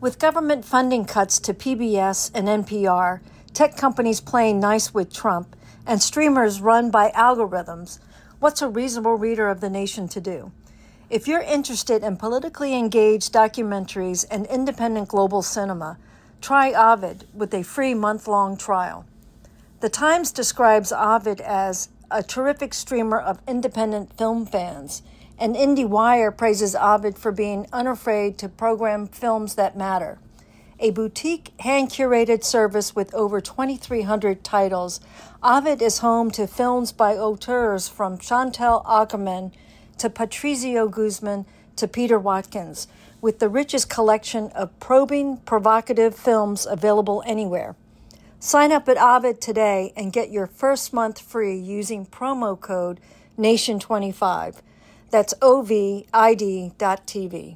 With government funding cuts to PBS and NPR, tech companies playing nice with Trump, and streamers run by algorithms, what's a reasonable reader of The Nation to do? If you're interested in politically engaged documentaries and independent global cinema, try Ovid with a free month-long trial. The Times describes Ovid as a terrific streamer of independent film fans, and IndieWire praises Ovid for being unafraid to program films that matter. A boutique, hand-curated service with over 2,300 titles, Ovid is home to films by auteurs from Chantal Akerman to Patricio Guzman to Peter Watkins, with the richest collection of probing, provocative films available anywhere. Sign up at Ovid today and get your first month free using promo code NATION25. That's OVID.TV.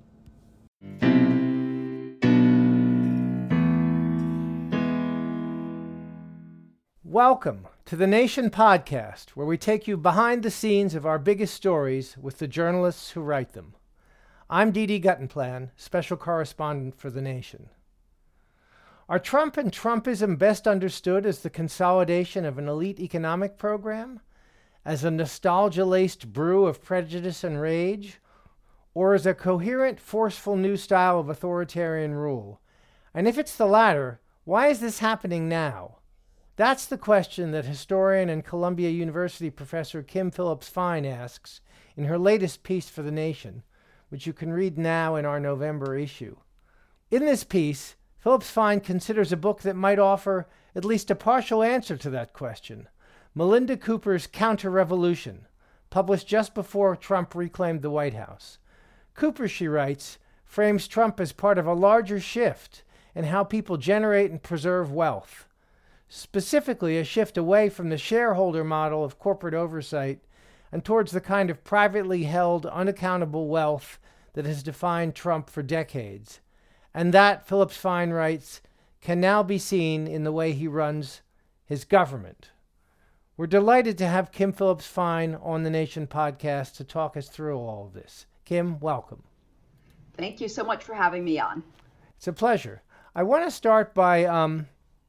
Welcome to the Nation Podcast, where we take you behind the scenes of our biggest stories with the journalists who write them. I'm Didi Guttenplan, special correspondent for The Nation. Are Trump and Trumpism best understood as the consolidation of an elite economic program, as a nostalgia-laced brew of prejudice and rage, or as a coherent, forceful new style of authoritarian rule? And if it's the latter, why is this happening now? That's the question that historian and Columbia University professor Kim Phillips-Fein asks in her latest piece for The Nation, which you can read now in our November issue. In this piece, Phillips-Fein considers a book that might offer at least a partial answer to that question, Melinda Cooper's Counter-Revolution, published just before Trump reclaimed the White House. Cooper, she writes, frames Trump as part of a larger shift in how people generate and preserve wealth, specifically a shift away from the shareholder model of corporate oversight and towards the kind of privately held, unaccountable wealth that has defined Trump for decades. And that, Phillips-Fein writes, can now be seen in the way he runs his government. We're delighted to have Kim Phillips-Fein on the Nation podcast to talk us through all of this. Kim, welcome. Thank you so much for having me on. It's a pleasure. I want to start by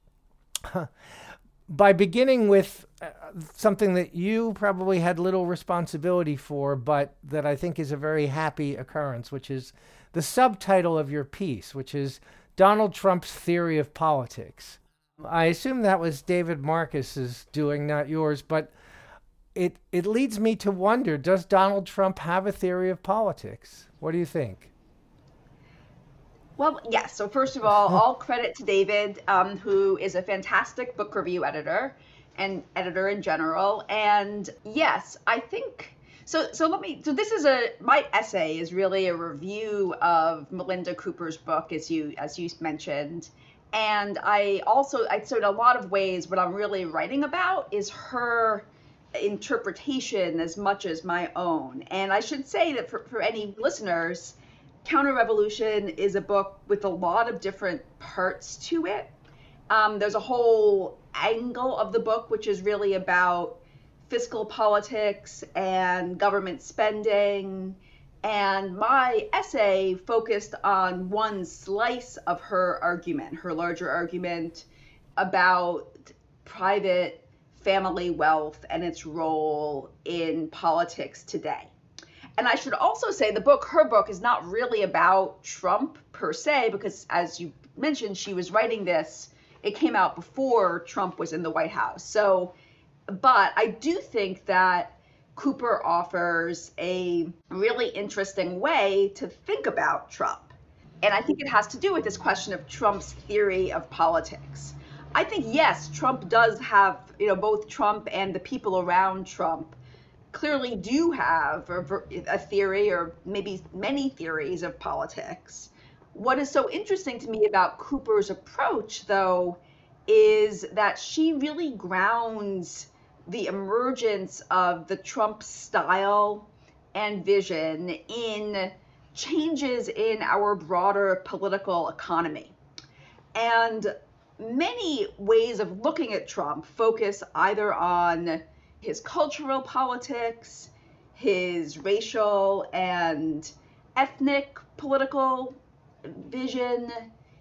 beginning with something that you probably had little responsibility for, but that I think is a very happy occurrence, which is the subtitle of your piece, which is Donald Trump's Theory of Politics. I assume that was David Marcus's doing, not yours, but it leads me to wonder, does Donald Trump have a theory of politics? What do you think? Well, yes. So first of all credit to David, who is a fantastic book review editor and editor in general. And yes, I think so my essay is really a review of Melinda Cooper's book, as you mentioned. And so in a lot of ways, what I'm really writing about is her interpretation as much as my own. And I should say that for any listeners, Counter-Revolution is a book with a lot of different parts to it. There's a whole angle of the book, which is really about fiscal politics and government spending. And my essay focused on one slice of her argument, her larger argument about private family wealth and its role in politics today. And I should also say her book is not really about Trump per se, because as you mentioned, she was writing this, it came out before Trump was in the White House. But I do think that Cooper offers a really interesting way to think about Trump. And I think it has to do with this question of Trump's theory of politics. I think, yes, Trump does have, both Trump and the people around Trump clearly do have a theory, or maybe many theories of politics. What is so interesting to me about Cooper's approach, though, is that she really grounds the emergence of the Trump style and vision in changes in our broader political economy. And many ways of looking at Trump focus either on his cultural politics, his racial and ethnic political vision,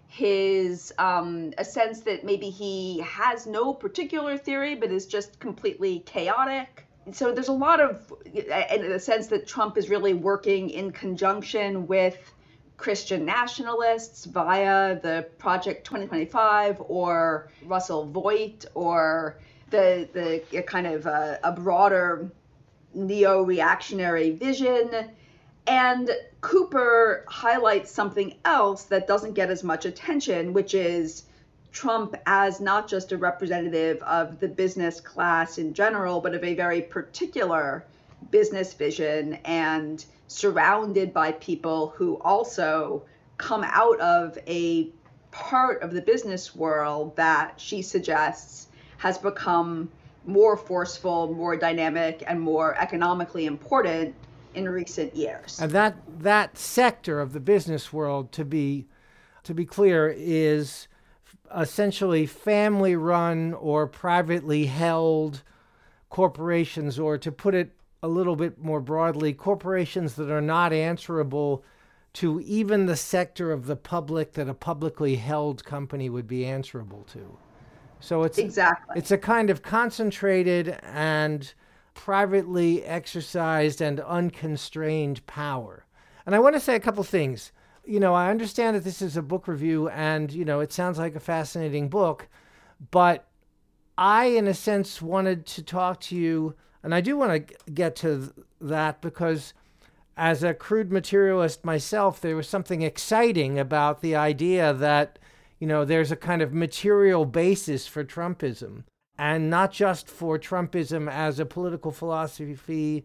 his a sense that maybe he has no particular theory but is just completely chaotic. So there's a lot of, in the sense that Trump is really working in conjunction with Christian nationalists via the Project 2025 or Russell Voigt or the kind of a broader neo-reactionary vision. And Cooper highlights something else that doesn't get as much attention, which is Trump as not just a representative of the business class in general, but of a very particular business vision, and surrounded by people who also come out of a part of the business world that she suggests has become more forceful, more dynamic, and more economically important in recent years. And that sector of the business world, to be clear, is essentially family-run or privately held corporations, or to put it a little bit more broadly, corporations that are not answerable to even the sector of the public that a publicly held company would be answerable to. So it's a kind of concentrated and privately exercised and unconstrained power. And I want to say a couple things. I understand that this is a book review and, it sounds like a fascinating book, but I, in a sense, wanted to talk to you, and I do want to get to that because as a crude materialist myself, there was something exciting about the idea that, there's a kind of material basis for Trumpism, and not just for Trumpism as a political philosophy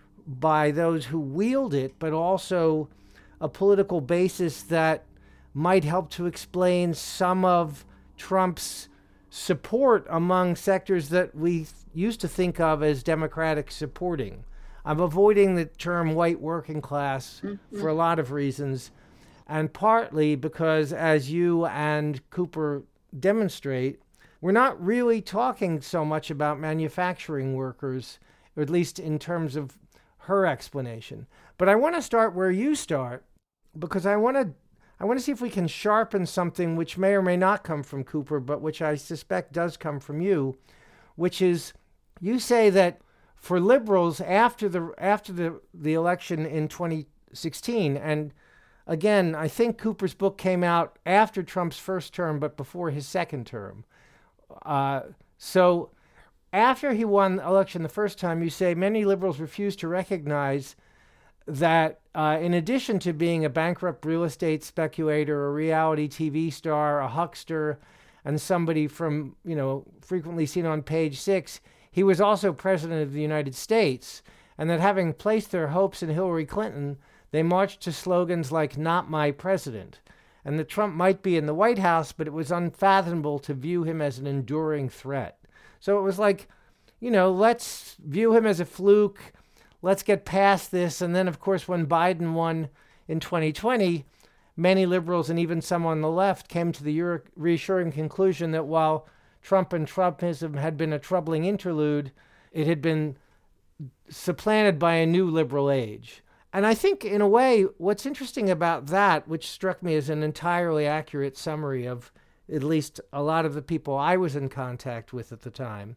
by those who wield it, but also a political basis that might help to explain some of Trump's support among sectors that we used to think of as Democratic supporting. I'm avoiding the term white working class for a lot of reasons, and partly because, as you and Cooper demonstrate, we're not really talking so much about manufacturing workers, or at least in terms of her explanation. But I want to start where you start, because I want to see if we can sharpen something which may or may not come from Cooper, but which I suspect does come from you, which is, you say that for liberals after the election in 2016, and again, I think Cooper's book came out after Trump's first term, but before his second term. So after he won the election the first time, you say many liberals refused to recognize that in addition to being a bankrupt real estate speculator, a reality TV star, a huckster, and somebody from, frequently seen on Page Six, he was also president of the United States, and that having placed their hopes in Hillary Clinton, they marched to slogans like "Not my president," and that Trump might be in the White House, but it was unfathomable to view him as an enduring threat. So it was like, let's view him as a fluke, let's get past this. And then, of course, when Biden won in 2020, many liberals and even some on the left came to the reassuring conclusion that while Trump and Trumpism had been a troubling interlude, it had been supplanted by a new liberal age. And I think, in a way, what's interesting about that, which struck me as an entirely accurate summary of at least a lot of the people I was in contact with at the time,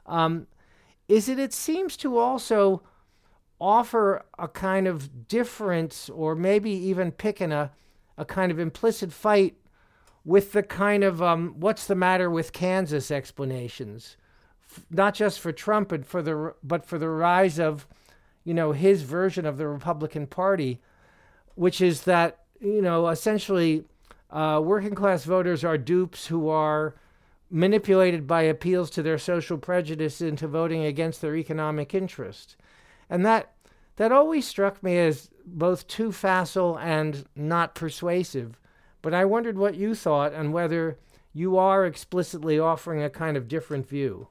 is that it seems to also offer a kind of difference, or maybe even picking a kind of implicit fight with the kind of what's the matter with Kansas explanations, not just for Trump, but for the rise of his version of the Republican Party, which is that, essentially working class voters are dupes who are manipulated by appeals to their social prejudice into voting against their economic interest. And that always struck me as both too facile and not persuasive. But I wondered what you thought and whether you are explicitly offering a kind of different view.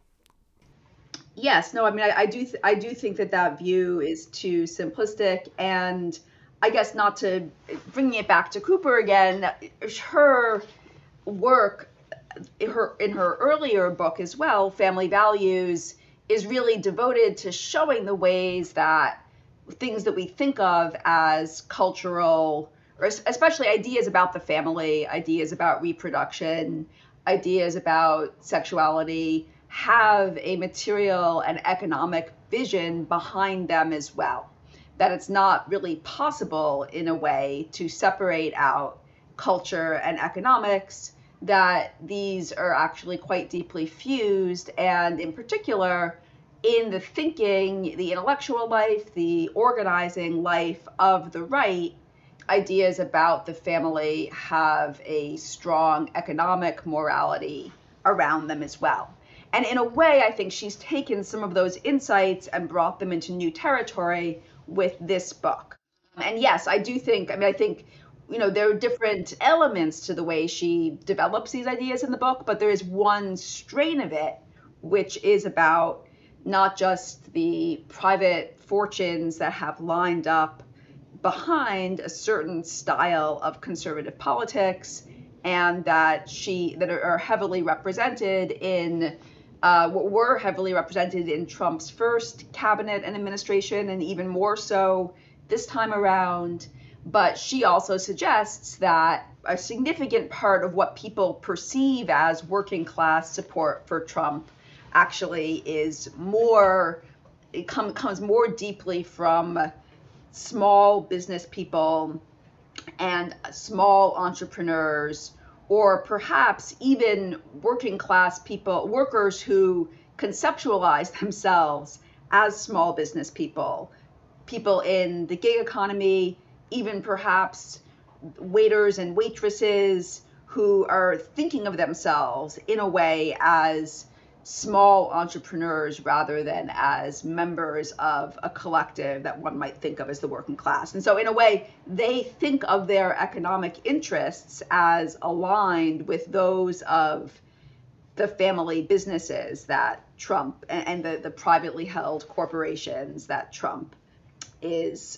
Yes, no, I mean, I do think that view is too simplistic, and I guess, not to bringing it back to Cooper again, her work, in her earlier book as well, Family Values, is really devoted to showing the ways that things that we think of as cultural or especially ideas about the family, ideas about reproduction, ideas about sexuality, have a material and economic vision behind them as well. That it's not really possible in a way to separate out culture and economics, that these are actually quite deeply fused, and in particular, in the thinking, the intellectual life, the organizing life of the right, ideas about the family have a strong economic morality around them as well. And in a way, I think she's taken some of those insights and brought them into new territory with this book. And yes, I do think, I think, there are different elements to the way she develops these ideas in the book, but there is one strain of it, which is about not just the private fortunes that have lined up behind a certain style of conservative politics, and that are heavily represented in what were heavily represented in Trump's first cabinet and administration, and even more so this time around. But she also suggests that a significant part of what people perceive as working class support for Trump actually comes more deeply from small business people and small entrepreneurs, or perhaps even working class people, workers who conceptualize themselves as small business people in the gig economy, even perhaps waiters and waitresses who are thinking of themselves in a way as small entrepreneurs rather than as members of a collective that one might think of as the working class. And so in a way, they think of their economic interests as aligned with those of the family businesses that Trump and the privately held corporations that Trump is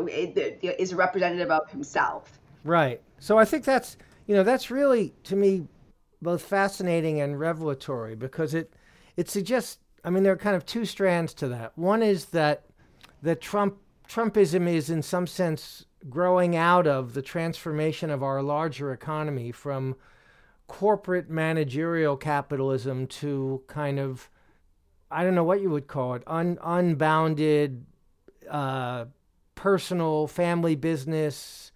a representative of himself. Right. So I think that's really, to me, both fascinating and revelatory, because it suggests, there are kind of two strands to that. One is that Trumpism is in some sense growing out of the transformation of our larger economy from corporate managerial capitalism to kind of, I don't know what you would call it, unbounded personal family business.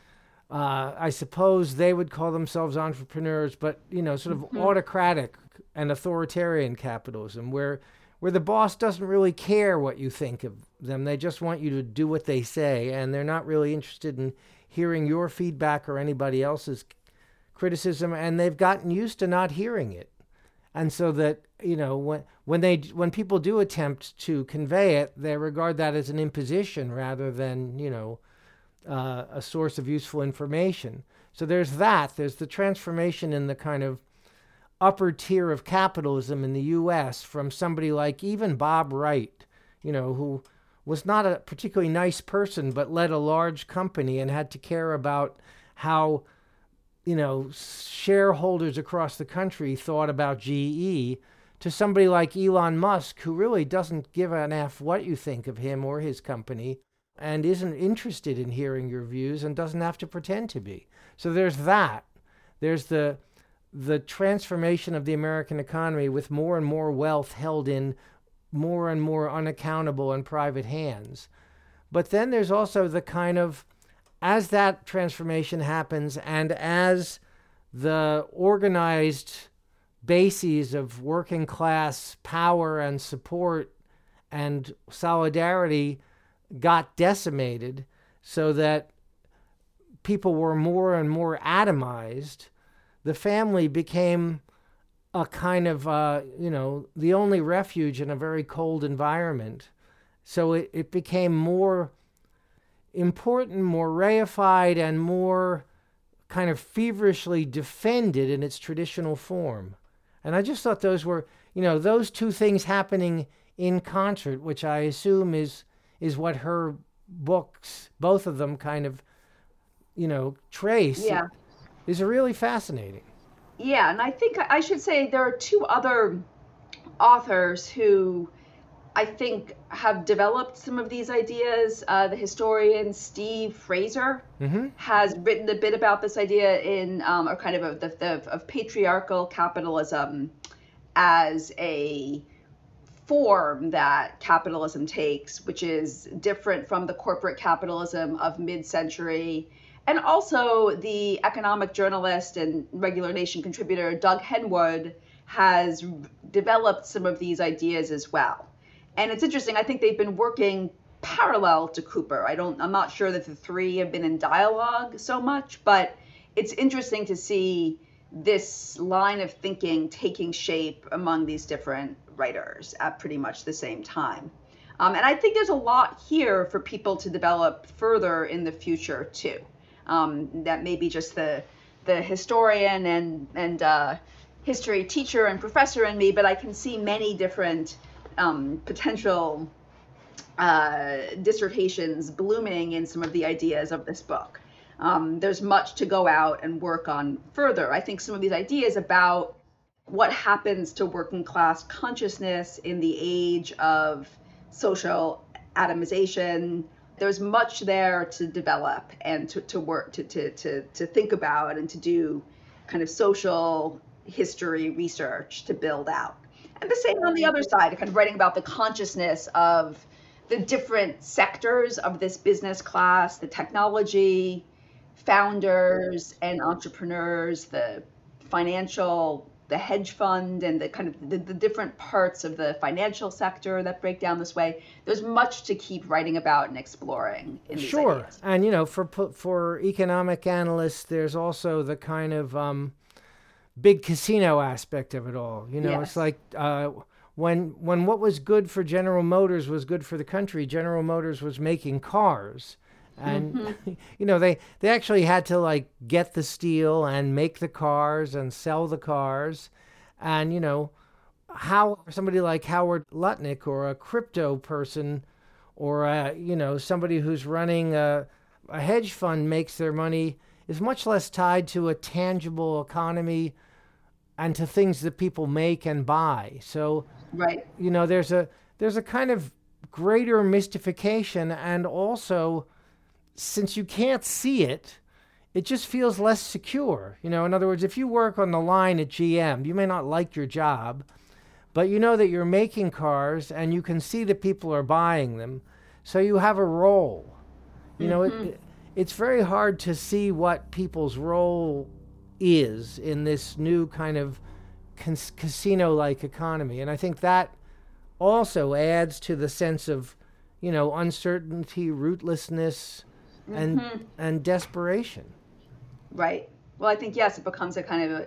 I suppose they would call themselves entrepreneurs, but sort of autocratic and authoritarian capitalism, where the boss doesn't really care what you think of them. They just want you to do what they say, and they're not really interested in hearing your feedback or anybody else's criticism, and they've gotten used to not hearing it. And so that, when people do attempt to convey it, they regard that as an imposition rather than, a source of useful information. So there's the transformation in the kind of upper tier of capitalism in the U.S. from somebody like even Bob Wright, who was not a particularly nice person, but led a large company and had to care about how, shareholders across the country thought about GE, to somebody like Elon Musk, who really doesn't give an F what you think of him or his company, and isn't interested in hearing your views and doesn't have to pretend to be. So there's that. There's the transformation of the American economy with more and more wealth held in more and more unaccountable and private hands. But then there's also the kind of, as that transformation happens and as the organized bases of working class power and support and solidarity got decimated, so that people were more and more atomized, the family became a kind of, the only refuge in a very cold environment. So it became more important, more reified, and more kind of feverishly defended in its traditional form. And I just thought those were, those two things happening in concert, which I assume is what her books, both of them, kind of, trace. Yeah. Is really fascinating. Yeah, and I think I should say there are two other authors who I think, have developed some of these ideas. The historian Steve Fraser has written a bit about this idea in, or kind of patriarchal capitalism as a form that capitalism takes, which is different from the corporate capitalism of mid-century. And also the economic journalist and Regular Nation contributor Doug Henwood has developed some of these ideas as well. And it's interesting, I think they've been working parallel to Cooper. I'm not sure that the three have been in dialogue so much, but it's interesting to see this line of thinking taking shape among these different writers at pretty much the same time. And I think there's a lot here for people to develop further in the future too. That maybe just the historian and history teacher and professor in me, but I can see many different potential dissertations blooming in some of the ideas of this book. There's much to go out and work on further. I think some of these ideas about what happens to working class consciousness in the age of social atomization, there's much there to develop and to work, to think about and to do kind of social history research to build out. And the same on the other side, kind of writing about the consciousness of the different sectors of this business class, the technology, founders and entrepreneurs, the financial, the hedge fund, and the kind of the different parts of the financial sector that break down this way. There's much to keep writing about and exploring in these ideas. And for economic analysts, there's also the kind of big casino aspect of it all. Yes. It's like when what was good for General Motors was good for the country, General Motors was making cars. And they actually had to like get the steel and make the cars and sell the cars. And how somebody like Howard Lutnick or a crypto person or somebody who's running a hedge fund makes their money is much less tied to a tangible economy and to things that people make and buy. So right. There's a kind of greater mystification, and also, since you can't see it, it just feels less secure. In other words, if you work on the line at GM, you may not like your job, but you know that you're making cars and you can see that people are buying them, so you have a role. It's very hard to see what people's role is in this new kind of casino-like economy. And I think that also adds to the sense of, uncertainty, rootlessness, and desperation. Right. Well, I think, yes, it becomes a kind of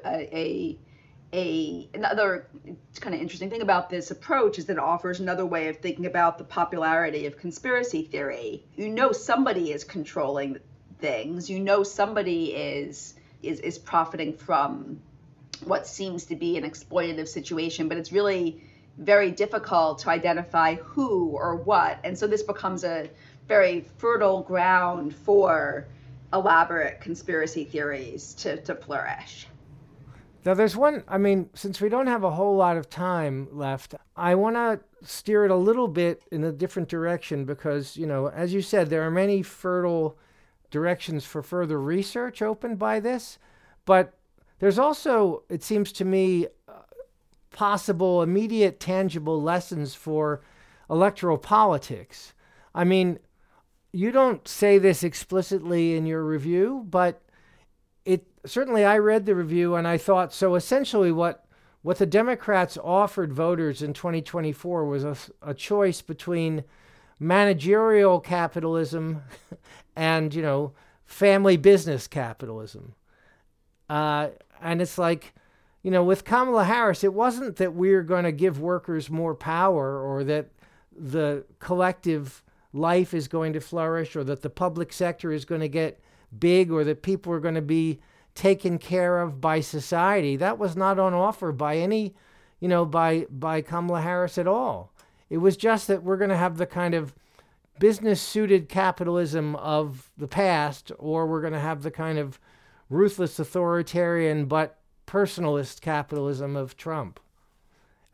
another kind of interesting thing about this approach is that it offers another way of thinking about the popularity of conspiracy theory. Somebody is controlling things. Somebody is profiting from what seems to be an exploitative situation, but it's really very difficult to identify who or what. And so this becomes a very fertile ground for elaborate conspiracy theories to flourish. Now there's one, since we don't have a whole lot of time left, I want to steer it a little bit in a different direction because, as you said, there are many fertile directions for further research opened by this, but there's also, it seems to me, possible immediate tangible lessons for electoral politics. You don't say this explicitly in your review, but certainly I read the review and I thought, so essentially what the Democrats offered voters in 2024 was a choice between managerial capitalism and, family business capitalism. And it's like, with Kamala Harris, it wasn't that we're going to give workers more power or that the collective life is going to flourish or that the public sector is going to get big or that people are going to be taken care of by society. That was not on offer by any, by Kamala Harris at all. It was just that we're going to have the kind of business-suited capitalism of the past, or we're going to have the kind of ruthless authoritarian but personalist capitalism of Trump.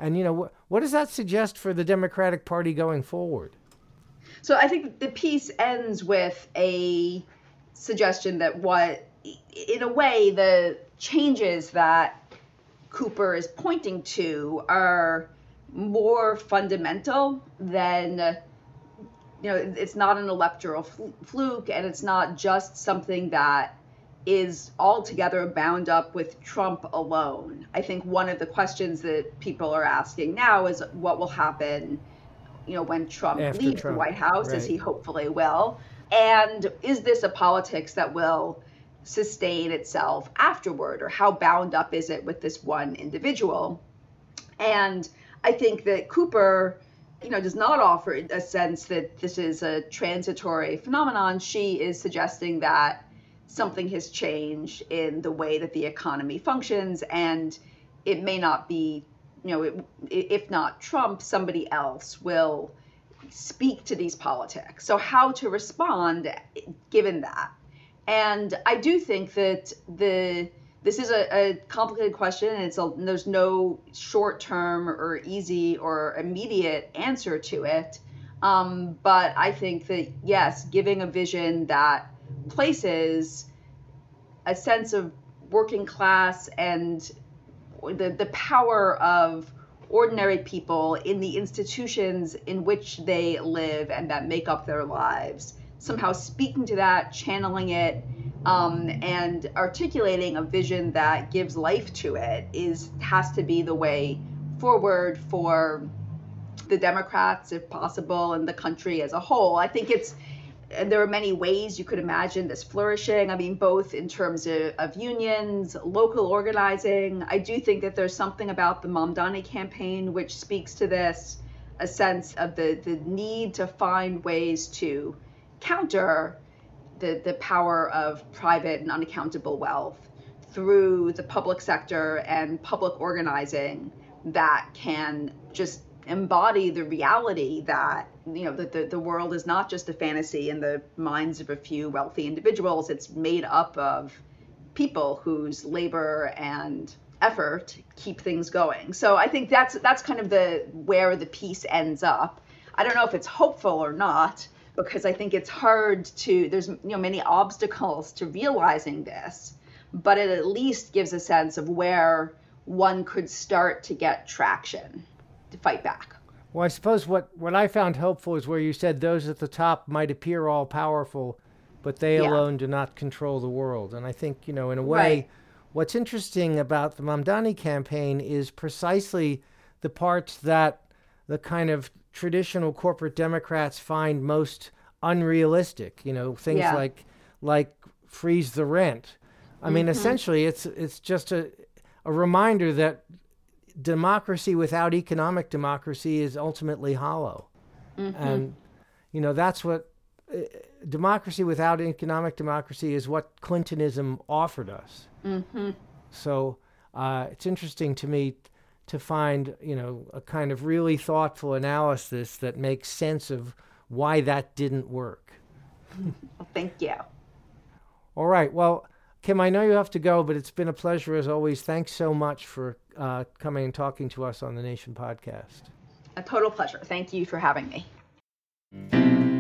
And, what does that suggest for the Democratic Party going forward? So I think the piece ends with a suggestion that in a way, the changes that Cooper is pointing to are more fundamental than, it's not an electoral fluke, and it's not just something that is altogether bound up with Trump alone. I think one of the questions that people are asking now is what will happen, when Trump leaves the White House, as he hopefully will. And is this a politics that will sustain itself afterward, or how bound up is it with this one individual? And I think that Cooper, does not offer a sense that this is a transitory phenomenon. She is suggesting that something has changed in the way that the economy functions, and it may not be, if not Trump, somebody else will speak to these politics. So how to respond given that? And I do think that this is a complicated question, and there's no short-term or easy or immediate answer to it. But I think that, yes, giving a vision that places a sense of working class and the power of ordinary people in the institutions in which they live and that make up their lives, somehow speaking to that, channeling it, and articulating a vision that gives life to it has to be the way forward for the Democrats, if possible, and the country as a whole. I think there are many ways you could imagine this flourishing. I mean, both in terms of unions, local organizing. I do think that there's something about the Mamdani campaign which speaks to this, a sense of the need to find ways to counter the power of private and unaccountable wealth through the public sector and public organizing that can just embody the reality that the world is not just a fantasy in the minds of a few wealthy individuals. It's made up of people whose labor and effort keep things going. So I think that's kind of where the piece ends up. I don't know if it's hopeful or not, because I think it's hard there's many obstacles to realizing this, but it at least gives a sense of where one could start to get traction to fight back. Well, I suppose what I found helpful is where you said those at the top might appear all powerful, but they alone do not control the world. And I think, in a way, what's interesting about the Mamdani campaign is precisely the parts that the kind of traditional corporate Democrats find most unrealistic, things like freeze the rent. I mean, essentially, it's just a reminder that democracy without economic democracy is ultimately hollow. And, that's what democracy without economic democracy is what Clintonism offered us. So it's interesting to me to find, a kind of really thoughtful analysis that makes sense of why that didn't work. Well, thank you. All right. Well, Kim, I know you have to go, but it's been a pleasure as always. Thanks so much for coming and talking to us on the Nation podcast. A total pleasure. Thank you for having me.